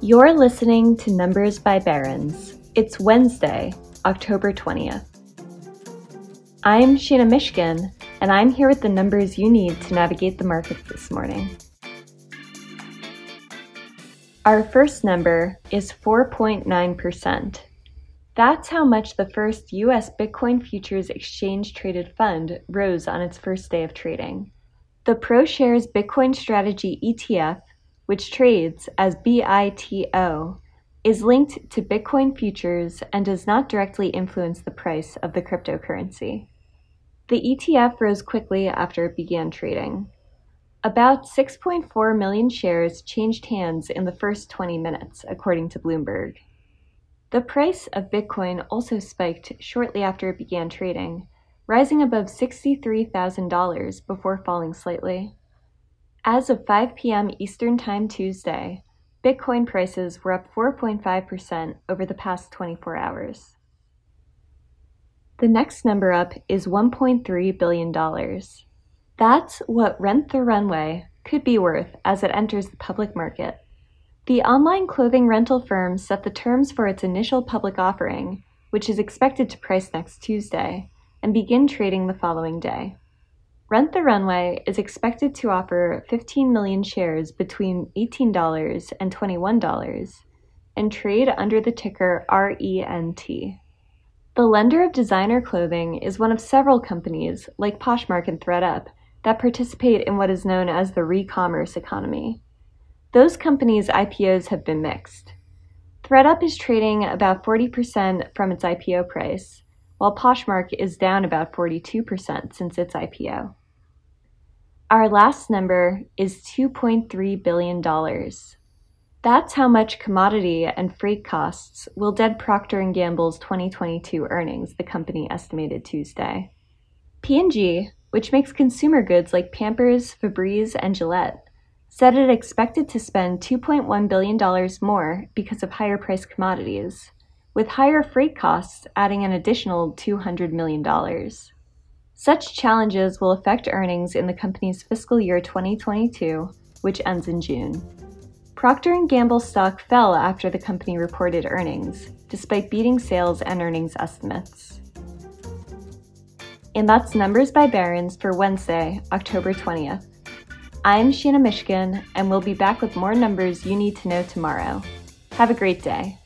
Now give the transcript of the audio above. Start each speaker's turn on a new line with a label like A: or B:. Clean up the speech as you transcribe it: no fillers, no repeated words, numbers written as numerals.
A: You're listening to Numbers by Barron's. It's Wednesday, October 20th. I'm Sheena Mishkin, and I'm here with the numbers you need to navigate the markets this morning. Our first number is 4.9%. That's how much the first U.S. Bitcoin Futures Exchange Traded Fund rose on its first day of trading. The ProShares Bitcoin Strategy ETF, which trades as BITO, is linked to Bitcoin futures and does not directly influence the price of the cryptocurrency. The ETF rose quickly after it began trading. About 6.4 million shares changed hands in the first 20 minutes, according to Bloomberg. The price of Bitcoin also spiked shortly after it began trading, rising above $63,000 before falling slightly. As of 5 p.m. Eastern Time Tuesday, Bitcoin prices were up 4.5% over the past 24 hours. The next number up is $1.3 billion. That's what Rent the Runway could be worth as it enters the public market. The online clothing rental firm set the terms for its initial public offering, which is expected to price next Tuesday, and begin trading the following day. Rent the Runway is expected to offer 15 million shares between $18 and $21 and trade under the ticker RENT. The lender of designer clothing is one of several companies, like Poshmark and ThredUp, that participate in what is known as the re-commerce economy. Those companies' IPOs have been mixed. ThredUp is trading about 40% from its IPO price, while Poshmark is down about 42% since its IPO. Our last number is $2.3 billion. That's how much commodity and freight costs will dead Procter & Gamble's 2022 earnings, the company estimated Tuesday. P&G, which makes consumer goods like Pampers, Febreze, and Gillette, said it expected to spend $2.1 billion more because of higher priced commodities, with higher freight costs adding an additional $200 million. Such challenges will affect earnings in the company's fiscal year 2022, which ends in June. Procter & Gamble stock fell after the company reported earnings, despite beating sales and earnings estimates. And that's Numbers by Barron's for Wednesday, October 20th. I'm Sheena Mishkin, and we'll be back with more numbers you need to know tomorrow. Have a great day.